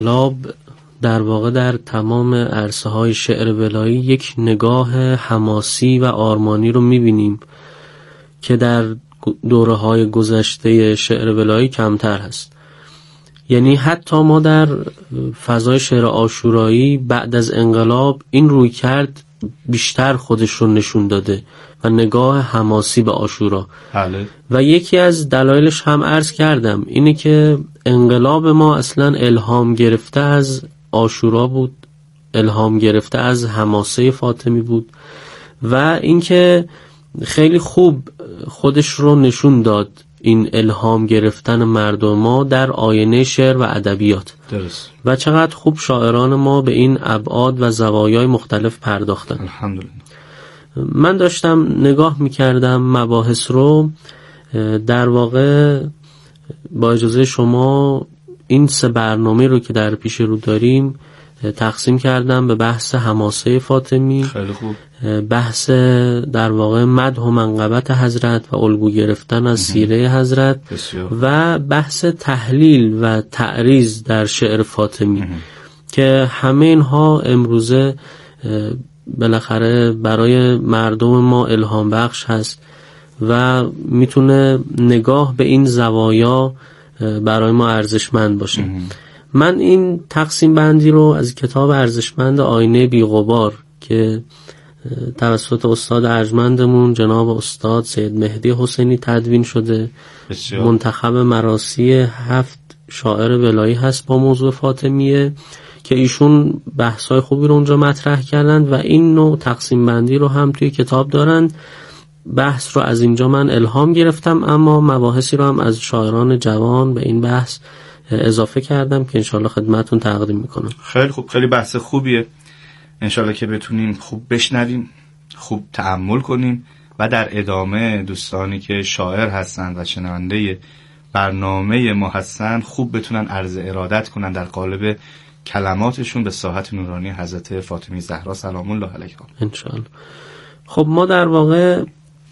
انقلاب در واقع در تمام عرصه‌های شعر ولایی یک نگاه حماسی و آرمانی رو می‌بینیم که در دوره‌های گذشته شعر ولایی کمتر هست. یعنی حتی ما در فضای شعر عاشورایی بعد از انقلاب این رویکرد بیشتر خودش رو نشون داده و نگاه حماسی به عاشورا. بله. و یکی از دلایلش هم عرض کردم اینه که انقلاب ما اصلا الهام گرفته از عاشورا بود، الهام گرفته از حماسه فاطمی بود و اینکه خیلی خوب خودش رو نشون داد این الهام گرفتن مردم ما در آینه شعر و ادبیات. درست. و چقدر خوب شاعران ما به این ابعاد و زوایای مختلف پرداختن. الحمدلله. من داشتم نگاه میکردم مباحث رو، در واقع با اجازه شما این 3 برنامه رو که در پیش رو داریم تقسیم کردم به بحث حماسه فاطمی، خیلی خوب. بحث در واقع مدح و منقبت حضرت و الگو گرفتن از سیره حضرت بسیار. و بحث تحلیل و تعریض در شعر فاطمی که همه اینها امروزه بالاخره برای مردم ما الهام بخش هست و میتونه نگاه به این زوایا برای ما ارزشمند باشه. من این تقسیم بندی رو از کتاب ارزشمند آینه بی‌غبار که توسط استاد ارجمندمون جناب استاد سید مهدی حسینی تدوین شده، بسیار. منتخب مراثی 7 شاعر ولایی هست با موضوع فاطمیه که ایشون بحث‌های خوبی رو اونجا مطرح کردند و این نوع تقسیم بندی رو هم توی کتاب دارن. بحث رو از اینجا من الهام گرفتم، اما مباحثی رو هم از شاعران جوان به این بحث اضافه کردم که انشالله خدمتون تقدیم میکنم. خیلی خوب، خیلی بحث خوبیه. انشالله که بتونیم خوب بشنویم، خوب تأمل کنیم و در ادامه دوستانی که شاعر هستن و شنونده برنامه ما هستن خوب بتونن عرض ارادت کنن در قالب کلماتشون به ساحت نورانی حضرت فاطمه زهرا سلام الله علیها انشالله. خب ما در واقع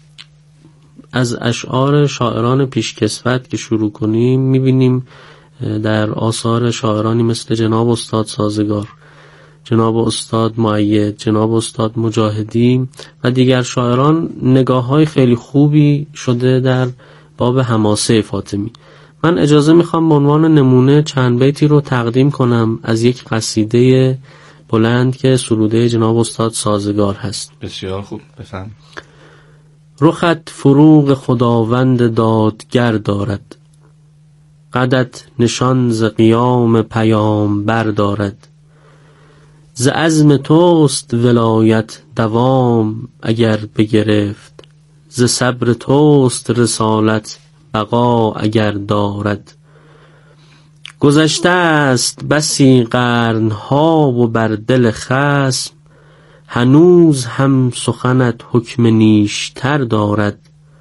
از اشعار شاعران پیشکسوت که شروع کنیم میبینیم در آثار شاعرانی مثل جناب استاد سازگار، جناب استاد مؤید، جناب استاد مجاهدی و دیگر شاعران نگاه‌های خیلی خوبی شده در باب حماسه فاطمی. من اجازه میخوام به عنوان نمونه چند بیتی رو تقدیم کنم از یک قصیده بلند که سروده جناب استاد سازگار هست. بسیار خوب، بفهم. رخت فروغ خداوند دادگر دارد، قدت نشان ز قیام پیامبر دارد. ز عزم توست ولایت دوام اگر بگرفت، ز صبر توست رسالت بقا اگر دارد. گذشته است بسی قرنها و بر دل خصم، هنوز هم سخنت حکم نیشتر دارد.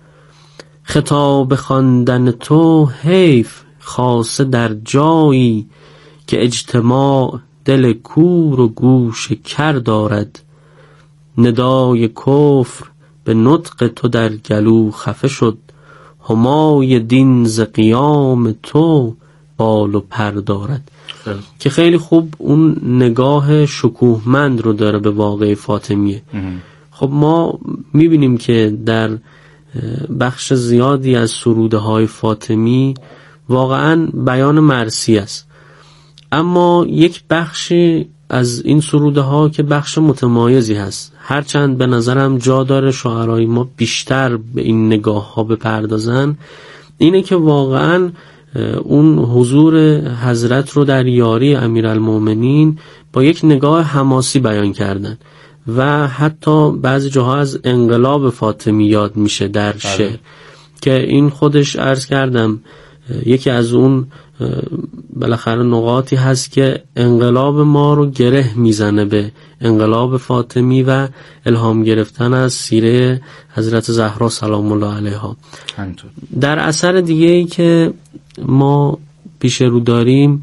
خطاب خواندن تو حیف خاصه در جایی، که اجتماع دل کور و گوش کر دارد. ندای کفر به نطق تو در گلو خفه شد، همای دین ز قیام تو بال و پر دارد. که خیلی خوب اون نگاه شکوهمند رو داره به واقع فاطمیه. خب ما میبینیم که در بخش زیادی از سروده های فاطمی واقعا بیان مرثی است، اما یک بخشی از این سروده ها که بخش متمایزی هست، هرچند به نظرم جا داره شاعرای ما بیشتر به این نگاه ها بپردازن، اینه که واقعا اون حضور حضرت رو در یاری امیرالمومنین با یک نگاه حماسی بیان کردن و حتی بعضی جاها از انقلاب فاطمی یاد میشه در شعر که این خودش عرض کردم یکی از اون بالاخره نقاطی هست که انقلاب ما رو گره میزنه به انقلاب فاطمی و الهام گرفتن از سیره حضرت زهرا سلام الله علیها. در اثر دیگه ای که ما پیش رو داریم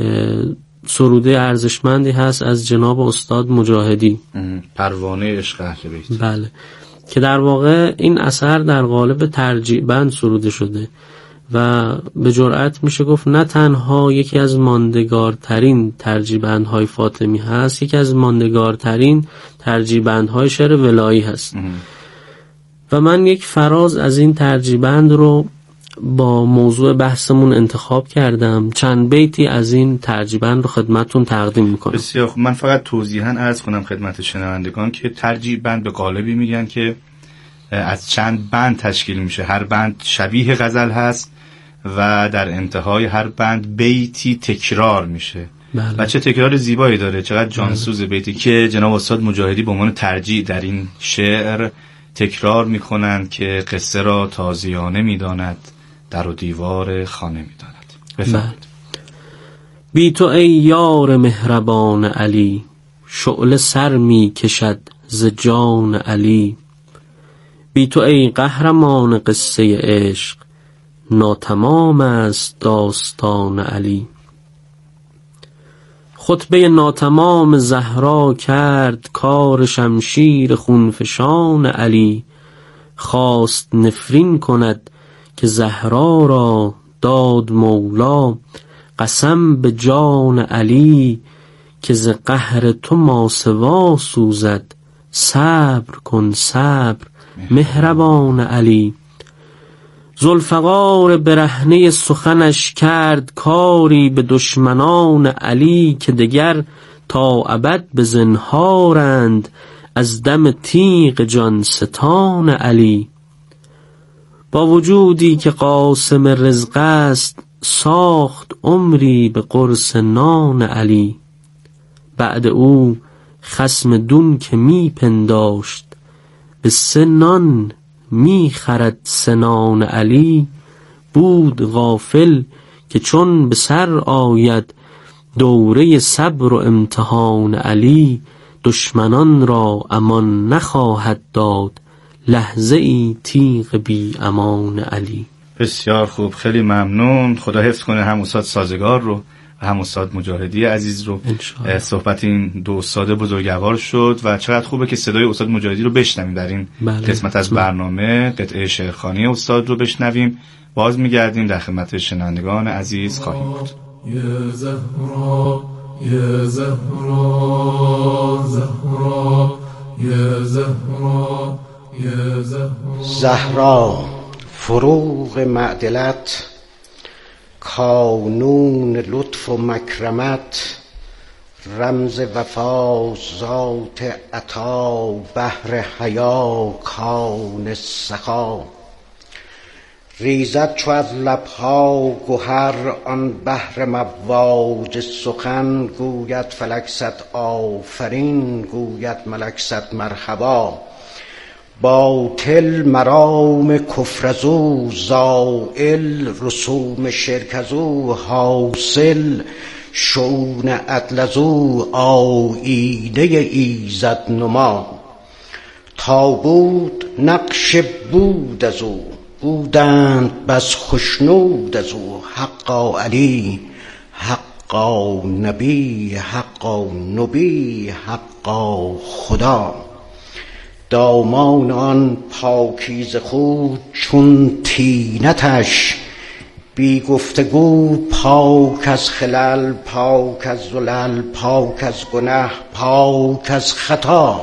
سروده ارزشمندی هست از جناب استاد مجاهدی، پروانه عشق اهل بیت. بله، که در واقع این اثر در قالب ترجیع بند سروده شده و به جرئت میشه گفت نه تنها یکی از ماندگارترین ترجیبندهای فاطمی هست، یکی از ماندگارترین ترجیبندهای شعر ولایی هست. و من یک فراز از این ترجیبند رو با موضوع بحثمون انتخاب کردم. چند بیتی از این ترجیبند رو خدمتتون تقدیم میکنم. بسیار خوب. من فقط توضیحاً عرض کنم خدمت شنوندگان که ترجیبند به قالبی میگن که از چند بند تشکیل میشه. هر بند شبیه غزل هست و در انتهای هر بند بیتی تکرار میشه. بله. و چه تکرار زیبایی داره، چقدر جانسوز بیتی که جناب استاد مجاهدی به عنوان ترجیع در این شعر تکرار میکنند که قصه را تازیانه میداند، در و دیوار خانه میداند. بفرمایید. بی تو ای یار مهربان علی، شعله سر می کشد ز جان علی. بی تو ای قهرمان قصه عشق، ناتمام است داستان علی. خطبه ناتمام زهرا کرد، کار شمشیر خونفشان علی. خواست نفرین کند که زهرا را داد مولا، قسم به جان علی که ز قهر تو ماسوا سوزد. صبر کن صبر مهربان علی. ذوالفقار برهنه سخنش کرد کاری به دشمنان علی، که دگر تا ابد به زنهارند از دم تیغ جان ستان علی. با وجودی که قاسم رزق است، ساخت عمری به قرص نان علی. بعد او خصم دون که می پنداشت، به سنان می خرد سنان علی. بود غافل که چون به سر آید دوره صبر و امتحان علی. دشمنان را امان نخواهد داد، لحظه ای تیغ بی امان علی. بسیار خوب، خیلی ممنون. خدا حفظ کنه هم استاد سازگار رو و هم استاد مجاهدی عزیز رو. صحبت این دو استاد بزرگوار شد و چقدر خوبه که صدای استاد مجاهدی رو بشنویم در این قسمت از برنامه. قطعه شعرخوانی استاد رو بشنویم. باز میگردیم در خدمت شنوندگان عزیز خواهیم بود. یا زهرا یا زهرا زهرا یا زهرا یا زهرا. زهرا فروغ معدلت، کانون لطف و مکرمت. رمز وفا ذات عطا، بحر حیا کان سخا. ریزد چو از لبها گهر، آن بحر مواج سخن. گوید فلک صد آفرین، گوید ملک صد مرحبا. باطل مرام کفر ازو زائل، رسوم شرک ازو حاصل. شؤون عدل ازو آیینه ایزد نما. تا بود نقش بود ازو، بودند بس خشنود ازو. حقا علی حقا نبی، حقا نبی حقا خدا. دامان آن پاکیزه خود چون طینتش، بی گفتگو پاک از خلل، پاک از زلل، پاک از گنه، پاک از خطا.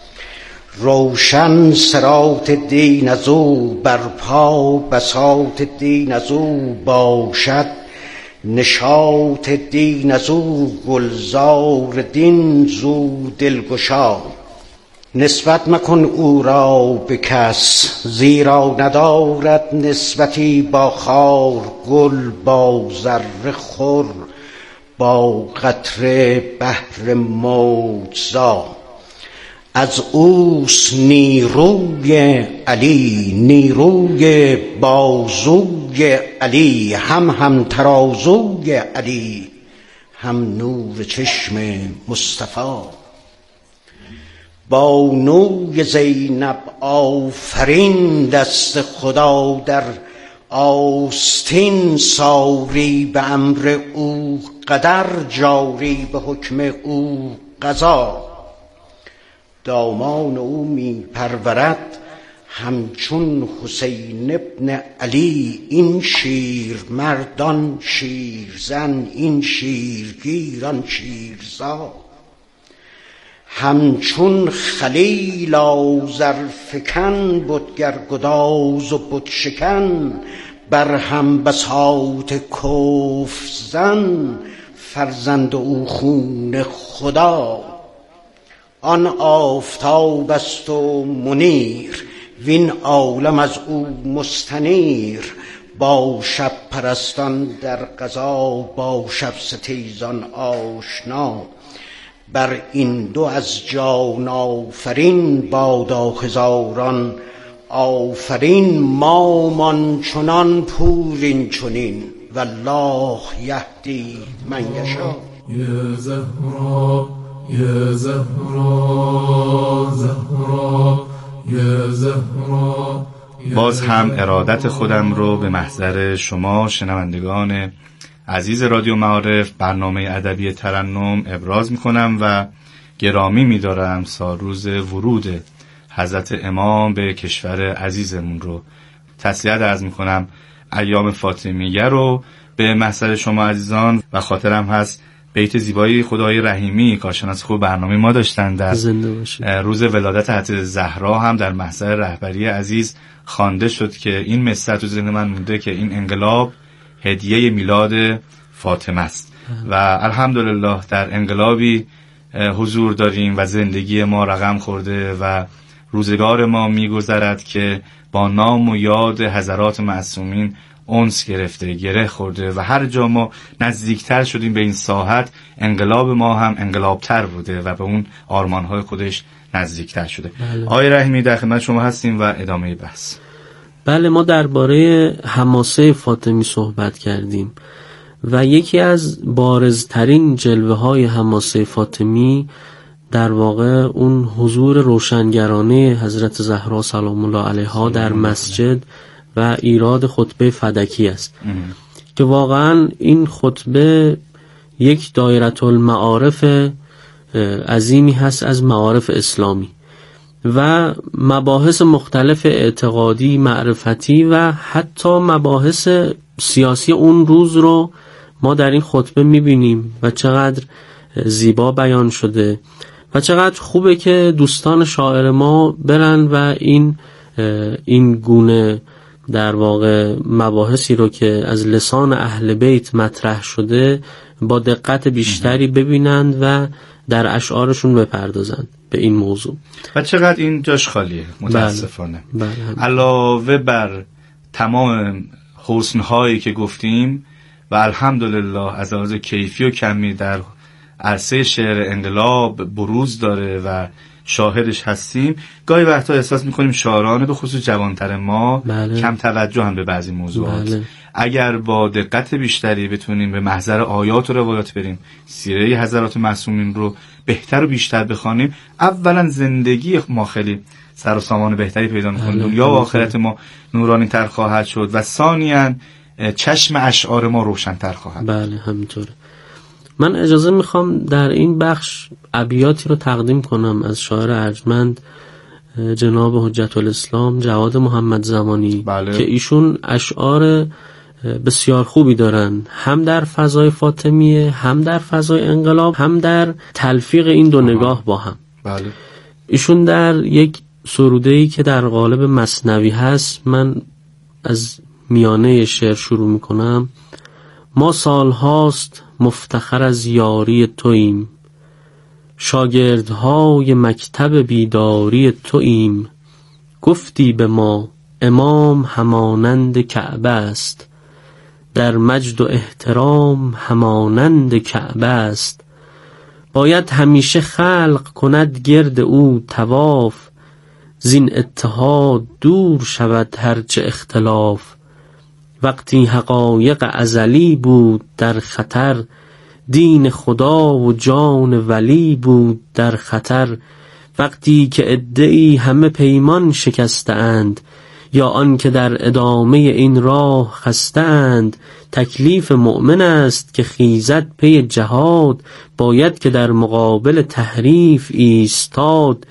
روشن صراط دین ازو برپا، بساط دین ازو باشد. نشاط دین ازو گلزار دین زو دلگشا. نسبت مکن او را به کس، زیرا ندارد نسبتی با خار. گل با ذره خور، با قطره بحر موجزا. از اوست نیروی علی، نیروی بازوی علی. هم ترازوی علی، هم نور چشم مصطفی. با نوی زینب آفرین، دست خدا در آستین. ساری به امر او قدر، جاری به حکم او قضا. دامان او می پرورد همچون حسین ابن علی این شیر مردان شیرزن، این شیرگیران شیرزا. همچون خلیل آذرفکن بتگر گداز و بت شکن، بر هم بساط کفر زن، فرزند او خون خدا. آن آفتاب است و منیر، وین عالم از او مستنیر. با شب پرستان در قضا، با شب ستیزان آشنا. بر این دو از جان آفرین، بادا هزاران آفرین. مامان چنان پورین چنین، والله یهدی من یشاء. یا زهرا یا زهرا زهرا یا زهرا. باز هم ارادت خودم رو به محضر شما شنوندگان عزیز رادیو معارف برنامه ادبی ترنم ابراز میکنم و گرامی میدارم سالروز ورود حضرت امام به کشور عزیزمون رو تسلیت عرض میکنم. ایام فاطمیه رو به محضر شما عزیزان و خاطرم هست بیت زیبایی خدای رحیمی کارشناس خوب برنامه ما داشتن در روز ولادت حضرت زهرا هم در محضر رهبری عزیز خوانده شد که این مصرع تو ذهن من مونده که این انقلاب هدیه میلاد فاطمه است و الحمدلله در انقلابی حضور داریم و زندگی ما رقم خورده و روزگار ما میگذرد که با نام و یاد حضرات معصومین انس گرفته، گره خورده و هر جا ما نزدیکتر شدیم به این ساحت، انقلاب ما هم انقلابتر بوده و به اون آرمانهای خودش نزدیکتر شده. آقای رحیمی در خدمت شما هستیم و ادامه بحث. بله، ما درباره حماسه فاطمی صحبت کردیم و یکی از بارزترین جلوه های حماسه فاطمی در واقع اون حضور روشنگرانه حضرت زهرا سلام الله علیها در مسجد و ایراد خطبه فدکی است که واقعا این خطبه یک دایره المعارف عظیمی هست از معارف اسلامی و مباحث مختلف اعتقادی، معرفتی و حتی مباحث سیاسی اون روز رو ما در این خطبه میبینیم و چقدر زیبا بیان شده و چقدر خوبه که دوستان شاعر ما برن و این گونه در واقع مباحثی رو که از لسان اهل بیت مطرح شده با دقت بیشتری ببینند و در اشعارشون بپردازند به این موضوع. و چقدر این جاش خالیه متاسفانه. بله. علاوه بر تمام حسن‌هایی که گفتیم و الحمدلله از لحاظ کیفی و کمی در عرصه شعر انقلاب بروز داره و شاهدش هستیم، گاهی وقتا احساس میکنیم شاعران به خصوص جوانتر ما کم توجه هم به بعضی موضوعات. اگر با دقت بیشتری بتونیم به محضر آیات و روایات بریم، سیره حضرات معصومین رو بهتر و بیشتر بخوانیم، اولا زندگی ما خیلی سر و سامان بهتری پیدا میکنه، دنیا و آخرت ما نورانی تر خواهد شد و ثانیاً چشم اشعار ما روشن تر خواهد. بله همینطوره. من اجازه میخوام در این بخش ابیاتی رو تقدیم کنم از شاعر ارجمند جناب حجت الاسلام جواد محمد زمانی که ایشون اشعار بسیار خوبی دارن، هم در فضای فاطمیه، هم در فضای انقلاب، هم در تلفیق این دو نگاه با هم. بله. ایشون در یک سروده‌ای که در قالب مثنوی هست، من از میانه شعر شروع میکنم. ما سالهاست مفتخر از یاری توییم، شاگردهای مکتب بیداری توییم. گفتی به ما امام همانند کعبه است، در مجد و احترام همانند کعبه است. باید همیشه خلق کند گرد او طواف، زین اتحاد دور شود هرچه اختلاف. وقتی حقایق ازلی بود در خطر، دین خدا و جان ولی بود در خطر. وقتی که عده‌ای همه پیمان شکستند، یا آن که در ادامه این راه خستند. تکلیف مؤمن است که خیزد پی جهاد، باید که در مقابل تحریف ایستاد.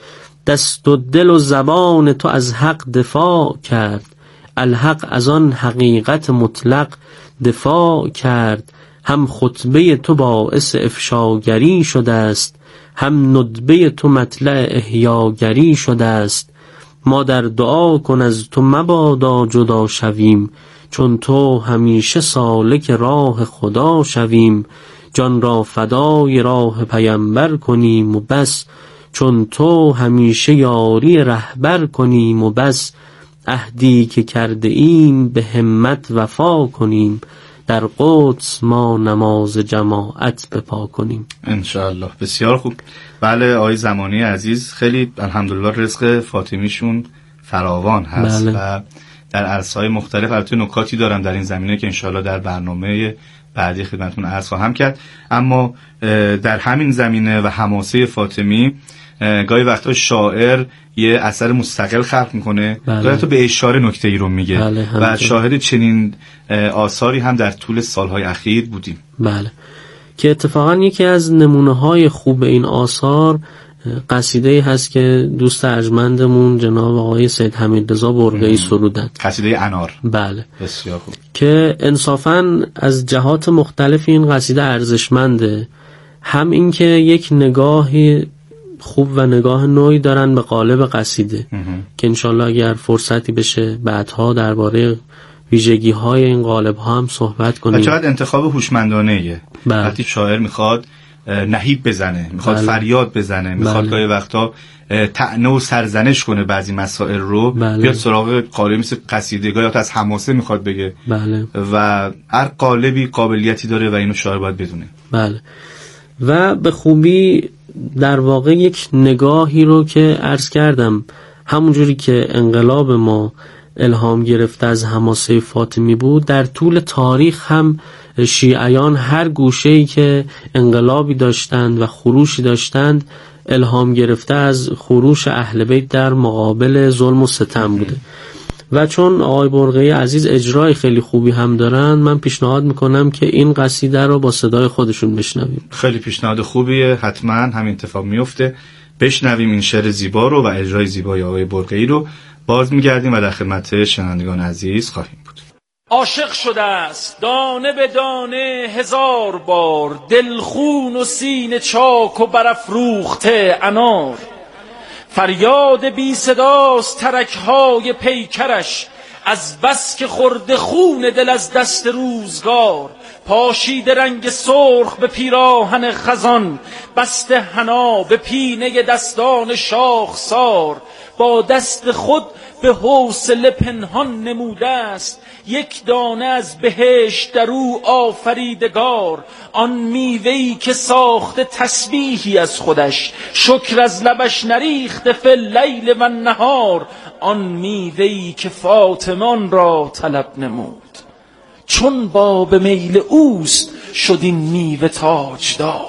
دست و دل و زبان تو از حق دفاع کرد، الحق از آن حقیقت مطلق دفاع کرد. هم خطبه تو باعث افشاگری شده است، هم ندبه تو مطلع احیاگری شده است. ما در دعا کن از تو مبادا جدا شویم، چون تو همیشه سالک راه خدا شویم. جان را فدای راه پیمبر کنیم و بس، چون تو همیشه یاری رهبر کنیم و بس. عهدی که کرده ایم به همت وفا کنیم، در قدس ما نماز جماعت بپا کنیم. انشاءالله. بسیار خوب. بله آقای زمانی عزیز، خیلی الحمدلله رزق فاطمیشون فراوان هست. بله. و در عرصه‌های مختلف البته نکاتی دارم در این زمینه که انشاءالله در برنامه بعدی خدمتتون عرض خواهم کرد. اما در همین زمینه و حماسه فاطمی گاهی وقتا شاعر یه اثر مستقل خلق میکنه، بله. گاهی تو به اشاره نکته‌ای رو میگه. بله، و شاهد چنین آثاری هم در طول سالهای اخیر بودیم. بله، که اتفاقا یکی از نمونه‌های خوب این آثار قصیده‌ای هست که دوست ارجمندمون جناب آقای سید حمیدرضا برقعی سرودند، قصیده انار. بله، بسیار خوب. که انصافاً از جهات مختلف این قصیده ارزشمنده. هم این که یک نگاهی خوب و نگاه نوعی دارن به قالب قصیده که انشالله اگر فرصتی بشه بعدها درباره ویژگی‌های این قالب‌ها هم صحبت کنیم. و چقدر انتخاب هوشمندانه‌ایه. بله. وقتی شاعر میخواد نهیب بزنه، میخواد بله. فریاد بزنه، میخواد گاهی وقتا طعنه و سرزنش کنه بعضی مسائل رو، بله. بیاد سراغ قالب مثل قصیده، گاهی وقتا از حماسه میخواد بگه. بله. و هر قالبی قابلیتی داره و اینو شاعر باید بدونه. بله. و به خوبی در واقع یک نگاهی رو که عرض کردم، همونجوری که انقلاب ما الهام گرفته از حماسه فاطمی بود، در طول تاریخ هم شیعیان هر گوشه‌ای که انقلابی داشتند و خروشی داشتند الهام گرفته از خروش اهل بیت در مقابل ظلم و ستم بوده. و چون آقای برقعی عزیز اجرای خیلی خوبی هم دارن، من پیشنهاد میکنم که این قصیده رو با صدای خودشون بشنویم. خیلی پیشنهاد خوبیه، حتما همین اتفاق میفته. بشنویم این شعر زیبا رو و اجرای زیبای آقای برقعی رو. باز میگردیم و در خدمت شنوندگان عزیز خواهیم بود. عاشق شده است دانه به دانه 1000 بار، دلخون و سینه چاک و برافروخته انار. فریاد بی صداست ترک‌های پیکرش، از بس که خورده خون دل از دست روزگار. پاشیده رنگ سرخ به پیراهن خزان، بسته حنا به پینه دستان شاخسار. با دست خود به حوصله پنهان نموده است یک دانه از بهشت در او آفریدگار. آن میوه‌ای که ساخته تسبیحی از خودش، شکر از لبش نریخته فی اللیل و النهار. آن میوه‌ای که فاطمه را طلب نمود، چون با به میل اوست شد این میوه تاجدار.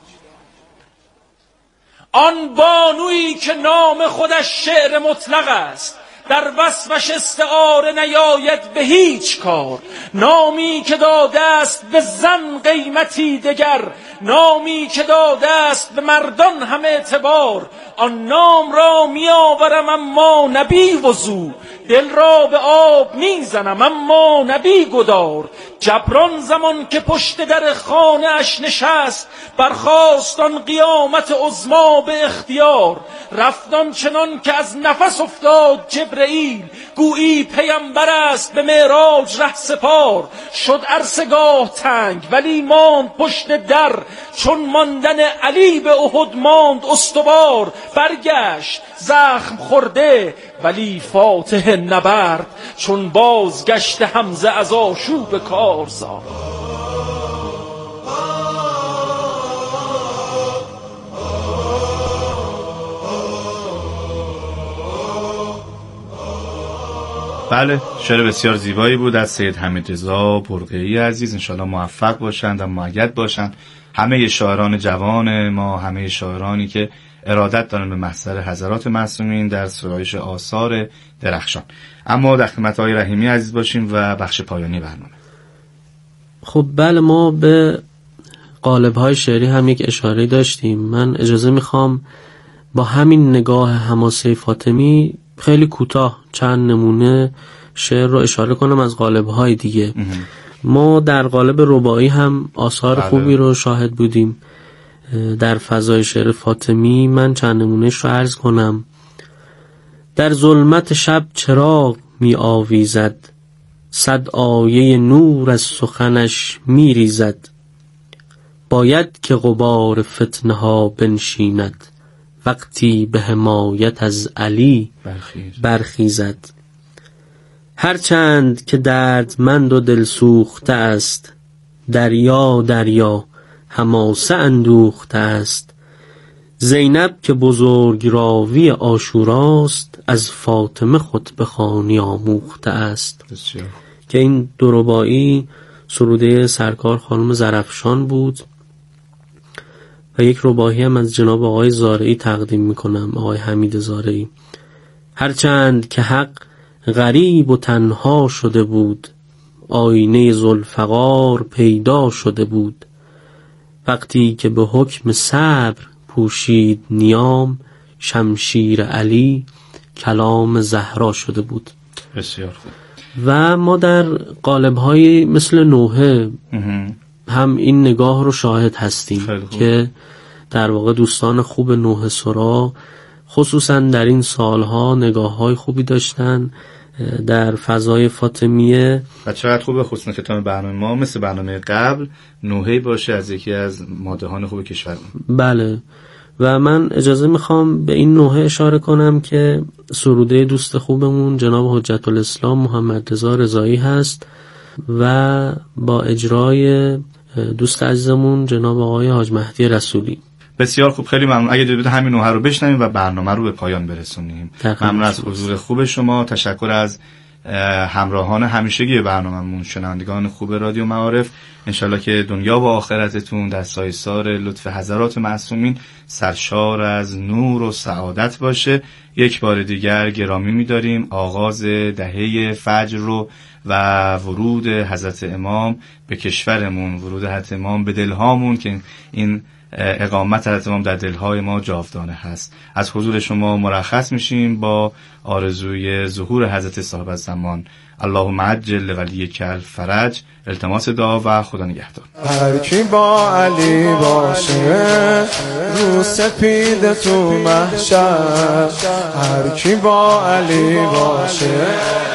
آن بانویی که نام خودش شعر مطلق است، در وصفش استعاره نیاید به هیچ کار. نامی که داده است به زن قیمتی دگر، نامی که داده است به مردان همه اعتبار. آن نام را می آورم اما نبی وضو، دل را به آب می زنم اما نبی گدار. جبران زمان که پشت در خانه اش نشست، برخاست آن قیامت عظما به اختیار. رفتان چنان که از نفس افتاد جبرئیل، گویی پیمبر است به معراج ره سپار. شد عرصگاه تنگ ولی ماند پشت در، چون ماندن علی به احد ماند استوار. برگشت زخم خورده ولی فاتح نبرد، چون بازگشت حمزه از آشوب کارزار. بله، شعر بسیار زیبایی بود از سید حمیدرضا برقعی عزیز. انشالله موفق باشند و مؤید باشند همه شاعران جوان ما، همه شاعرانی که ارادت دارن به محضر حضرات معصومین در سرایش آثار درخشان. اما در خدمت آقای رحیمی عزیز باشیم و بخش پایانی برنامه. خب بله، ما به قالب‌های شعری هم یک اشاره داشتیم. من اجازه میخوام با همین نگاه حماسه فاطمی خیلی کوتاه چند نمونه شعر رو اشاره کنم از قالب‌های دیگه. ما در قالب رباعی هم آثار خوبی رو شاهد بودیم. در فضای شعر فاطمی من چند نمونهش رو عرض کنم. در ظلمت شب چراغ می آویزد، 100 آیه نور از سخنش می ریزد. باید که غبار فتنه ها بنشیند، وقتی به حمایت از علی برخیزد. هرچند که دردمند و دل سوخته است، دریا دریا حماسه اندوخته است. زینب که بزرگ راوی عاشوراست، از فاطمه خود به خوانی آموخته است. که این دو رباعی سروده سرکار خانم زرفشان بود و یک رباعی هم از جناب آقای زارعی تقدیم میکنم، آقای حمید زارعی. هرچند که حق غریب و تنها شده بود، آینه ذوالفقار پیدا شده بود. وقتی که به حکم صبر پوشید نیام، شمشیر علی کلام زهرا شده بود. بسیار خوب. و ما در قالب‌های مثل نوحه هم این نگاه رو شاهد هستیم که در واقع دوستان خوب نوحه سرا خصوصا در این سالها نگاه‌های خوبی داشتن در فضای فاطمیه. و چقدر خوبه خصوصا که تا برنامه ما مثل برنامه قبل نوحه‌ای باشه از یکی از ماده‌های خوب کشور. بله، و من اجازه میخوام به این نوحه اشاره کنم که سروده دوست خوبمون جناب حجت الاسلام محمد رضا رضایی هست و با اجرای دوست عزیزمون جناب آقای حاج مهدی رسولی. بسیار خوب، خیلی ممنون. اگه دلید همین نوحه رو بشنویم و برنامه رو به پایان برسونیم. ممنون از حضور خوب شما. تشکر از همراهان همیشگی برنامه‌مون، شنوندگان خوب رادیو معارف. انشالله که دنیا و آخرتتون در سایه‌سار لطف حضرات معصومین سرشار از نور و سعادت باشه. یک بار دیگر گرامی می‌داریم آغاز دهه فجر رو و ورود حضرت امام به کشورمون، ورود حضرت امام به دلهامون که این اقامت حضرت امام در دلهای ما جاودانه هست. از حضور شما مرخص میشیم با آرزوی ظهور حضرت صاحب الزمان. اللهم عجل ولیک الفرج. التماس دعا و خدا نگهدار. هر کی با علی باشه رو سپید تو محشر، هر کی با علی باشه.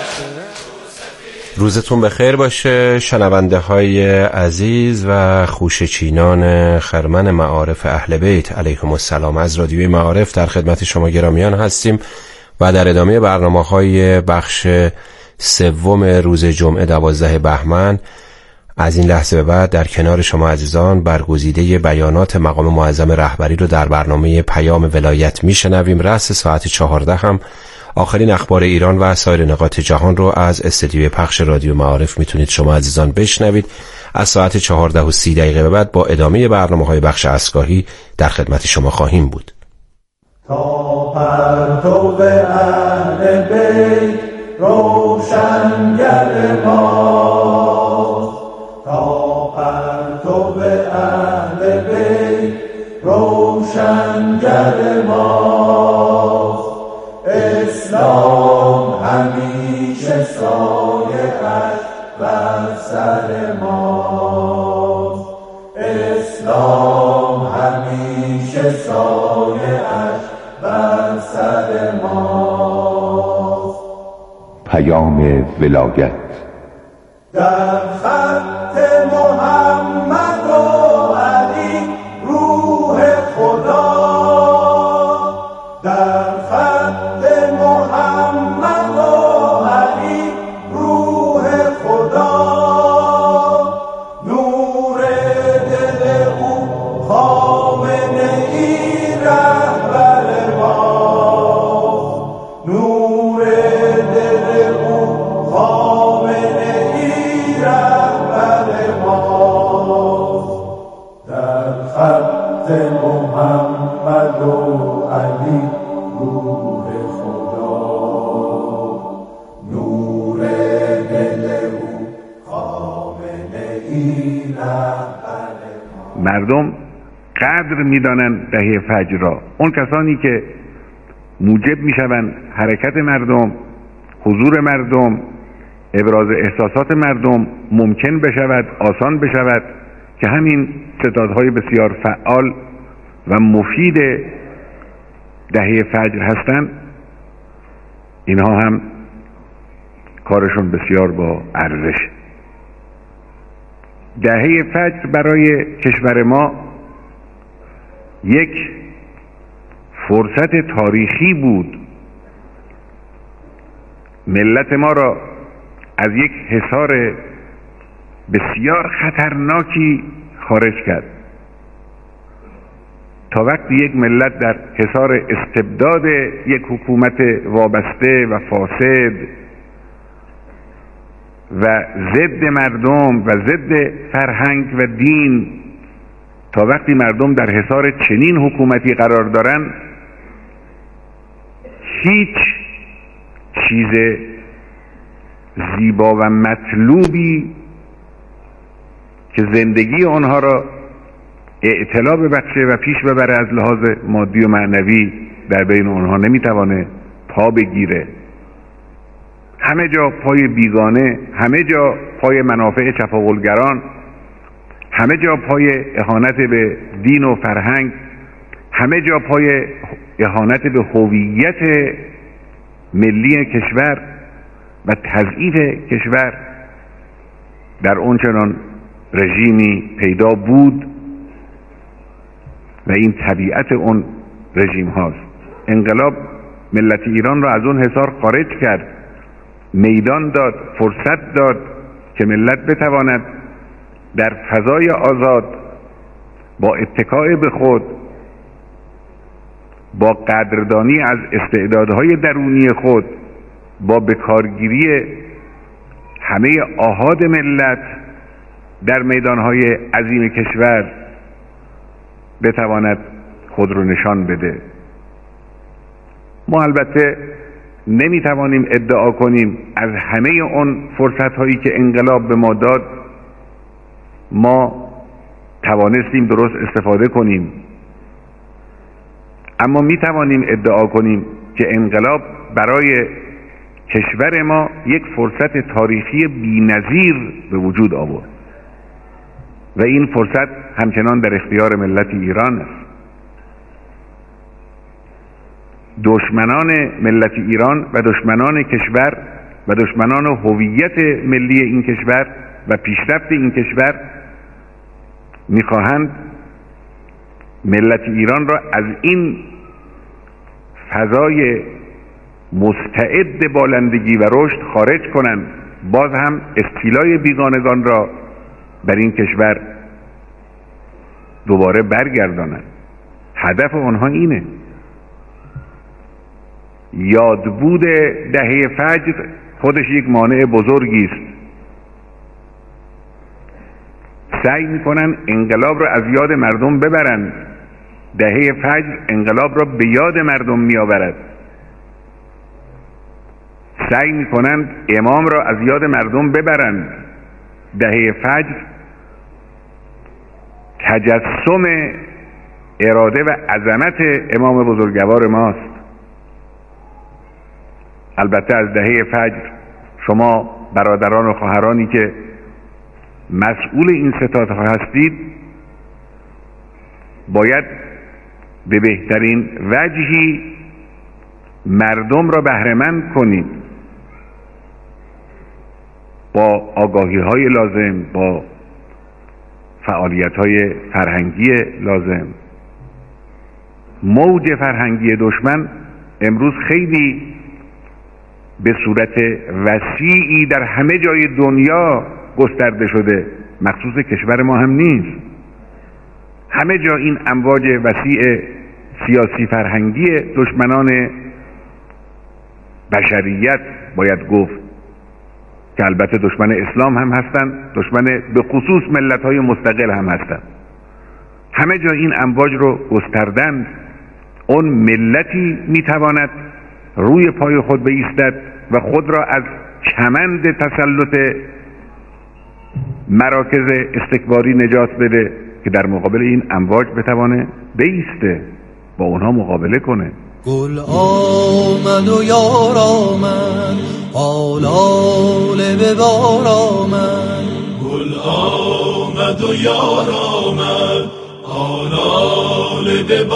روزتون بخیر باشه شنونده های عزیز و خوشچینان خرمن معارف اهل بیت علیهم السلام. از رادیوی معارف در خدمت شما گرامیان هستیم و در ادامه برنامه‌های بخش سوم روز جمعه 12 بهمن از این لحظه به بعد در کنار شما عزیزان برگزیده بیانات مقام معظم رهبری رو در برنامه پیام ولایت میشنویم. رأس ساعت 14 هم آخرین اخبار ایران و سایر نقاط جهان رو از استدیوی پخش رادیو معارف میتونید شما عزیزان بشنوید. از ساعت 14:30 به بعد با ادامه برنامه‌های بخش عسکری در خدمت شما خواهیم بود. تا پرتو اهل بیت روشنگر ما، تا پرتو اهل بیت روشنگر ما، اسلام همیشه سایه‌اش بر سر ما، اسلام همیشه سایه‌اش بر سر ما. پیام ولایت در خط محمد و علی روح خدا، در خط محمد و علی روح خدا، نور دل او خامنه ای رهبر ما، نور دل او خامنه ای رهبر ما، در خط محمد و علی روح خدا، نور دل او خامنه ای رهبر ما. مردم قدر میدانند دهه فجر را. اون کسانی که موجب میشوند حرکت مردم، حضور مردم، ابراز احساسات مردم ممکن بشود، آسان بشود، که همین ستادهای بسیار فعال و مفید دهه فجر هستند، اینها هم کارشون بسیار با ارزش. دهه فجر برای کشور ما یک فرصت تاریخی بود. ملت ما را از یک حصار بسیار خطرناکی خارج کرد. تا وقتی یک ملت در حصار استبداد یک حکومت وابسته و فاسد و ضد مردم و ضد فرهنگ و دین، تا وقتی مردم در حصار چنین حکومتی قرار دارن، هیچ چیز زیبا و مطلوبی که زندگی آنها را اعتلا ببخشه و پیش ببره از لحاظ مادی و معنوی در بین آنها نمیتوانه پا بگیره. همه جا پای بیگانه، همه جا پای منافع چپاولگران، همه جا پای اهانت به دین و فرهنگ، همه جا پای اهانت به هویت ملی کشور و تضعیف کشور، در اون چنان رژیمی پیدا بود و این طبیعت اون رژیم هاست. انقلاب ملت ایران را از اون حصار خارج کرد، میدان داد، فرصت داد که ملت بتواند در فضای آزاد با اتکای به خود، با قدردانی از استعدادهای درونی خود، با بکارگیری همه آحاد ملت در میدانهای عظیم کشور بتواند خود رو نشان بده. ما البته نمیتوانیم ادعا کنیم از همه اون فرصت هایی که انقلاب به ما داد ما توانستیم درست استفاده کنیم، اما میتوانیم ادعا کنیم که انقلاب برای کشور ما یک فرصت تاریخی بی‌نظیر به وجود آورد و این فرصت همچنان در اختیار ملت ایران است. دشمنان ملت ایران و دشمنان کشور و دشمنان هویت ملی این کشور و پیشرفت این کشور میخواهند ملت ایران را از این فضای مستعد بالندگی و رشد خارج کنند، باز هم استیلای بیگانگان را در این کشور دوباره برگردانند. هدف آنها اینه. یادبود دهه فجر خودش یک مانع بزرگی است. سعی میکنن انقلاب را از یاد مردم ببرند. دهه فجر انقلاب را به یاد مردم میآورد. سعی میکنند امام را از یاد مردم ببرند. دهه فجر تجسم اراده و عظمت امام بزرگوار ماست. البته از دهه فجر شما برادران و خواهرانی که مسئول این ستادها هستید باید به بهترین وجهی مردم را بهره‌مند کنید، با آگاهی های لازم، با فعالیت های فرهنگی لازم. موج فرهنگی دشمن امروز خیلی به صورت وسیعی در همه جای دنیا گسترده شده، مخصوص کشور ما هم نیست. همه جا این امواج وسیع سیاسی فرهنگی دشمنان بشریت باید گفت، که البته دشمن اسلام هم هستند، دشمن به خصوص ملت‌های مستقل هم هستند. همه جا این امواج رو گستردند. اون ملتی میتواند روی پای خود بایستد و خود را از کمند تسلط مراکز استکباری نجات بده که در مقابل این امواج بتوانه بیسته، با اونها مقابله کنه. گل آمد و یار آمد، آلاله به بار آمد. گل آمد و یار آمد، آلاله به بار